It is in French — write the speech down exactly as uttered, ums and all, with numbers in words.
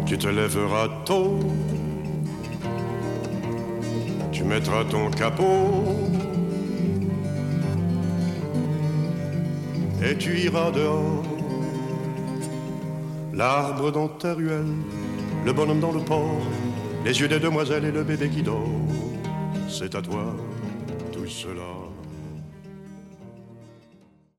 Tu te lèveras tôt, tu mettras ton capot et tu iras dehors. L'arbre dans ta ruelle, le bonhomme dans le port, les yeux des demoiselles et le bébé qui dort. C'est à toi tout cela.